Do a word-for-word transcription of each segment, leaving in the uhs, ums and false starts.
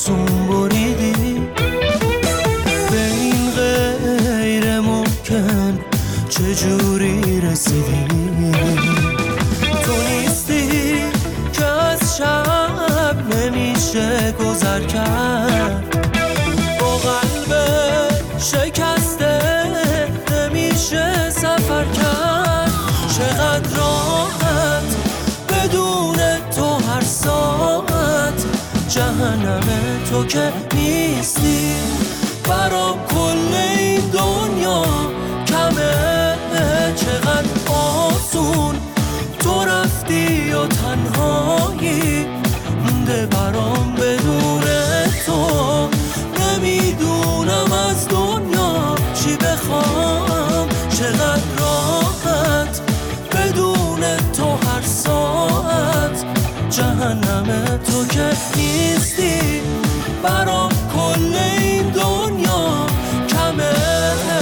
آسون بریدی، به این غیر ممکن چجوری رسیدی؟ تو نیستی که از شب نمیشه گذر کرد، با قلب شکسته نمیشه سفر کرد. چقدر راحت بدون تو هر ساعت، جهنم تو که نیستی برام کل این دنیا کمه. چقدر آسون تو رفتی و تنهایی مونده برام بدون تو. نمیدونم از دنیا چی بخوام، چقدر راحت بدون تو هر ساعت، جهنم تو که نیستی برام کل این دنیا کمه.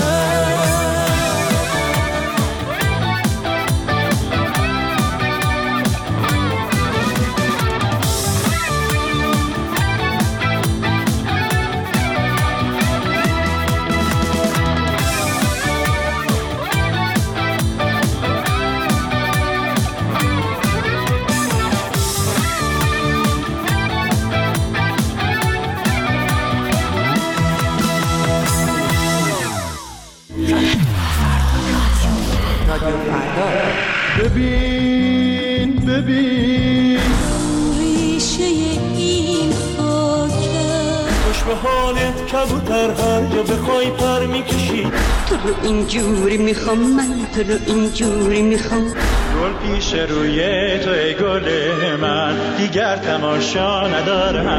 ببین ببین ریشه این خاکه، خوش به حالت کبوتر هر جا بخوای پر میکشی. تو رو اینجوری میخوام، من تو رو اینجوری میخوام. گل پیش روی تو ای گل من، دیگر تماشا ندارم.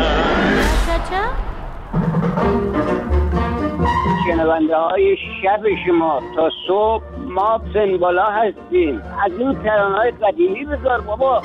شنونده های شب شما تا صبح ما سن بالا هستیم. از این ترانه‌های قدیمی بذار بابا.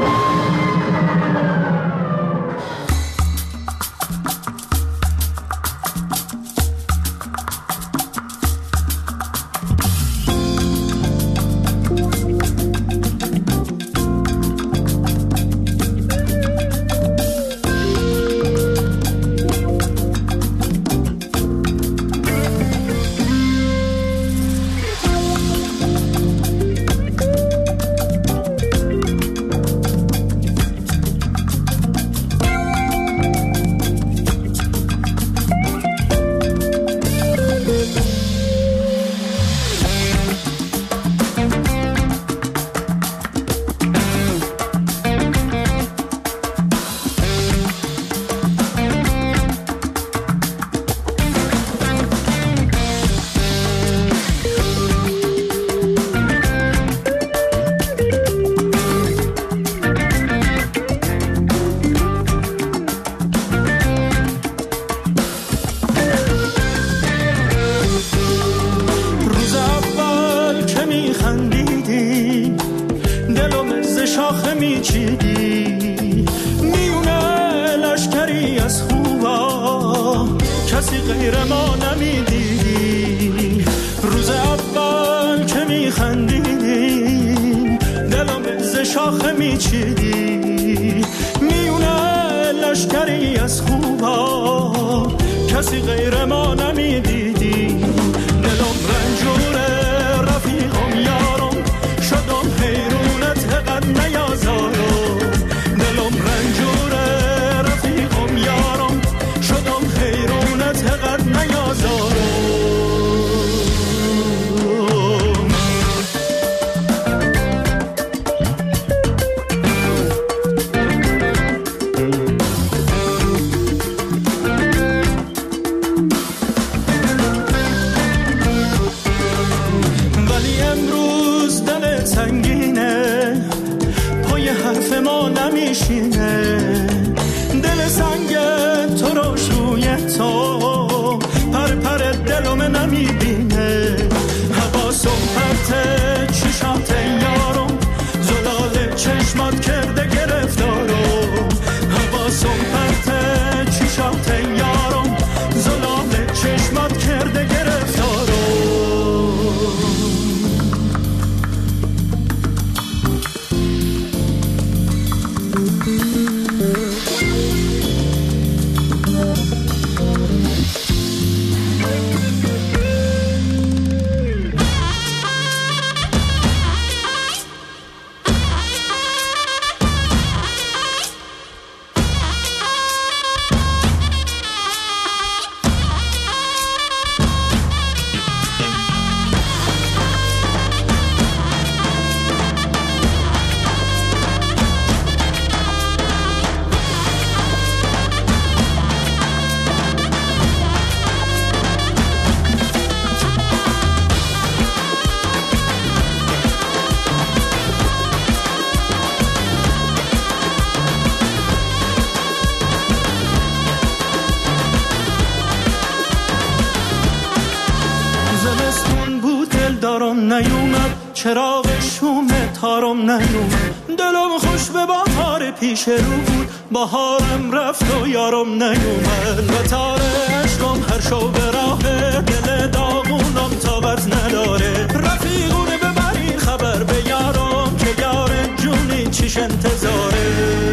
نیومد، چراغ شومه تارم نیومد. دلم خوش به بهار پیش رو بود، بهارم رفت و یارم نیومد. و تاره عشقم هر شو به راه، دل داغونم تابت نداره. رفیقونه ببرین خبر به یارم، که یار جونی چیش انتظاره.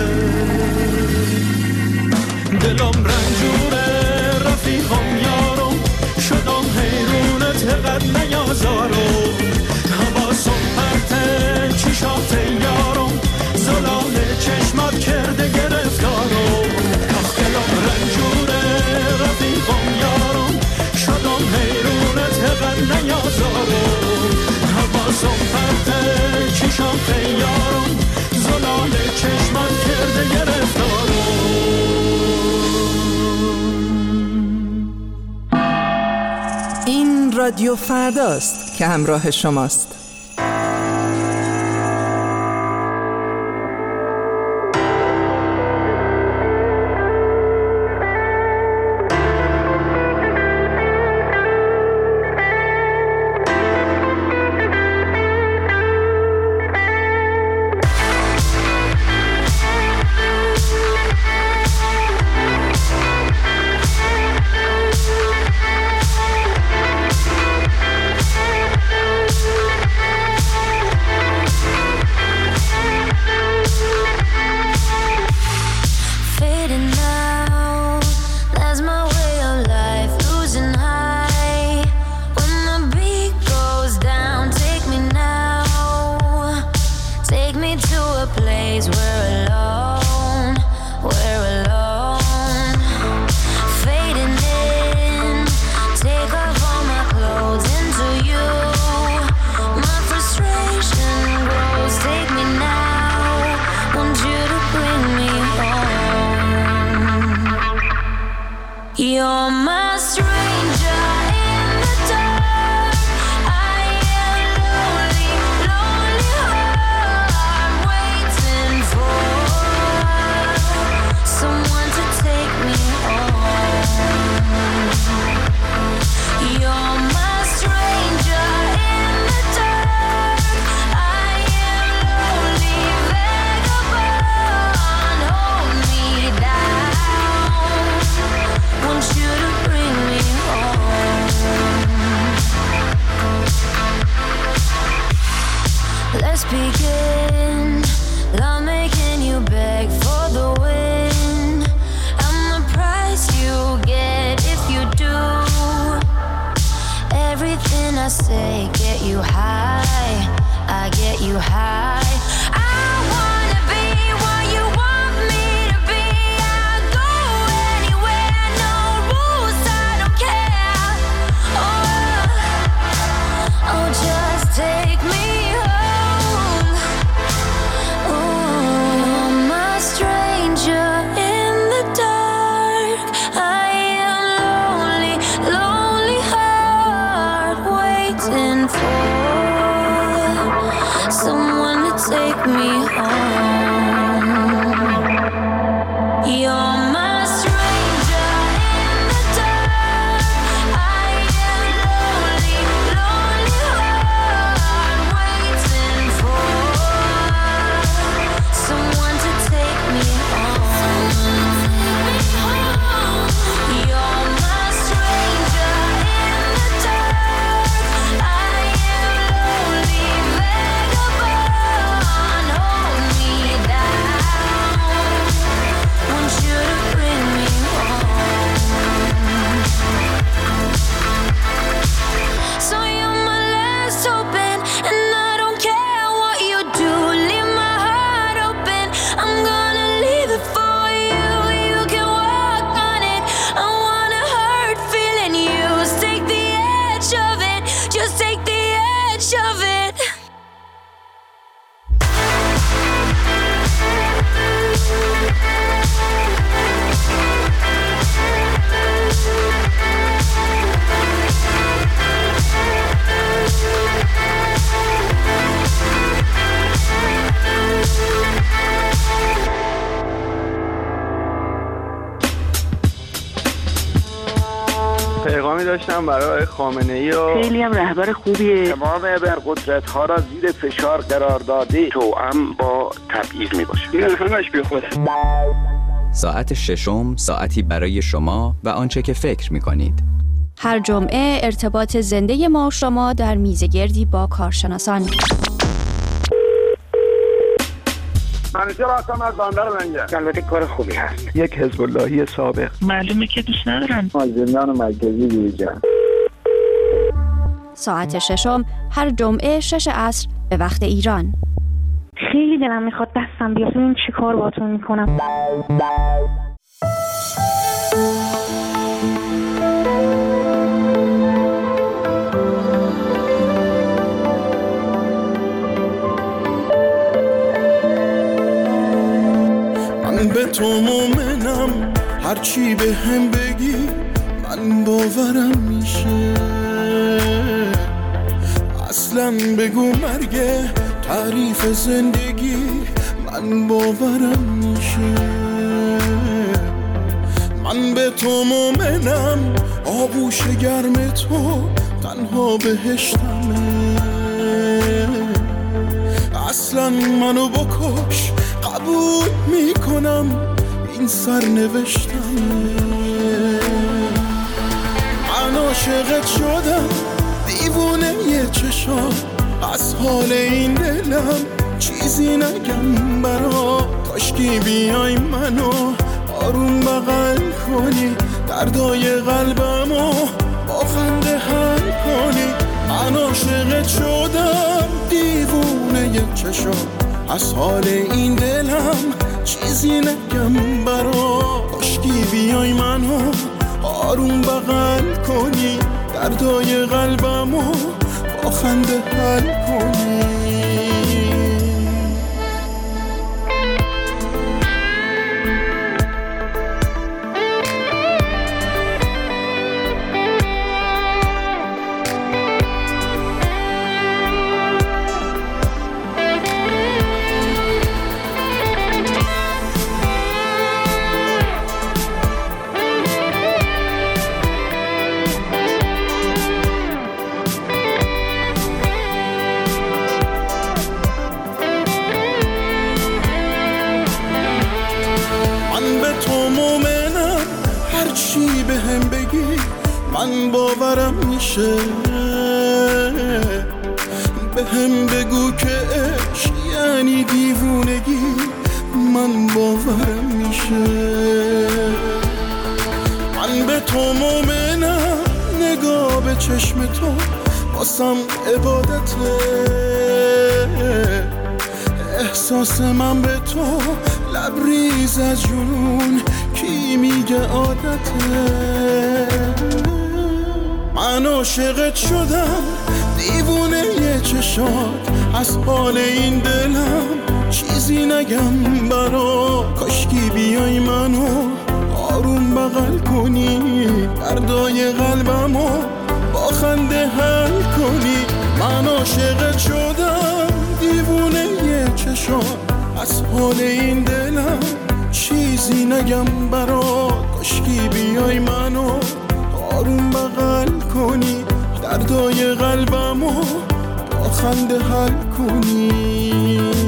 دلم رنجوره رفیقم یارم، شدم حیرونت قد نیازارم. حواسم پرته چشات یارم، زلال چشمات کرده گرفتارم. آخ دلم رنجوره رفیقم یارم، شدم حیرونت قد نیازارم. حواسم پرته چشات یارم، زلال چشمات کرده گرفتارم. این رادیو فرداست که همراه شماست. You're my stranger in the dark. I am lonely, lonely heart waiting for someone to take me home. You're my stranger in the dark. I am lonely vagabond. Hold me down. Want you to bring me home. Let's begin. Love making you beg for the win. I'm the price you get if you do. Everything I say get you high. I get you high. I wanna be what you want me to be. I'll go anywhere, no rules, I don't care. Oh, oh, just take me home. Oh, you're my stranger in the dark. I am lonely, lonely heart waiting for someone to take me home. You're my stranger in the dark. I am lonely, lonely heart waiting for someone to take me home. You're my stranger in the dark. I am lonely vagabond. Hold me پیغامی داشتم برای خامنه‌ای و خیلی هم رهبر خوبیه. تمام ابرقدرت ها را زیر فشار قرار داده توأم با تبعیض می باشه. این همش بی خوده. ساعت ششم، ساعتی برای شما و آنچه که فکر می کنید. هر جمعه ارتباط زنده ما و شما در میزگردی با کارشناسان. منیجر هستم از بندر منجر. البته کار خوبی هست. یک حزب اللهی سابق. معلومه که دوست ندارن. زندان مرکزی دیجان. ساعت ششم هر جمعه شش عصر به وقت ایران. خیلی دلم میخواد دستم بیاد ببین چی کار باهاتون میکنم. من به تو مومنم، هرچی به هم بگی من باورم میشه. اصلا بگو مرگ تعریف زندگی من باورم میشه. من به تو مومنم، آغوش گرم تو تنها بهشتمه. اصلا منو بکش قبول میکنم، این سرنوشتمه. من عاشقت شدم، دیوونه یه چشام، از حال این دلم چیزی نگم برا. کاشکی بیای منو آروم بغل کنی، دردای قلبمو با خنده حل کنی. من عاشقت شدم، دیوونه یه چشام، از حال این دلم چیزی نگم برا. کاشکی بیای منو آروم بغل کنی، دردای قلبمو با خنده حل کنی. من باورم میشه. به هم بگو که عشق یعنی دیوونگی، من باورم میشه. من به تو مومنم، نگاه به چشم تو واسم عبادته. احساس من به تو لبریز از جنون، کی میگه عادته. من عاشقت شدم، دیوونه یه چشات، از حال این دلم چیزی نگم برا. کاشکی بیای منو آروم بغل کنی، دردای قلبمو با خنده حل کنی. من عاشقت شدم، دیوونه یه چشات، از حال این دلم چیزی نگم برا. کاشکی بیای منو آروم بغل کنی، دردای قلبمو با خنده حل کنی.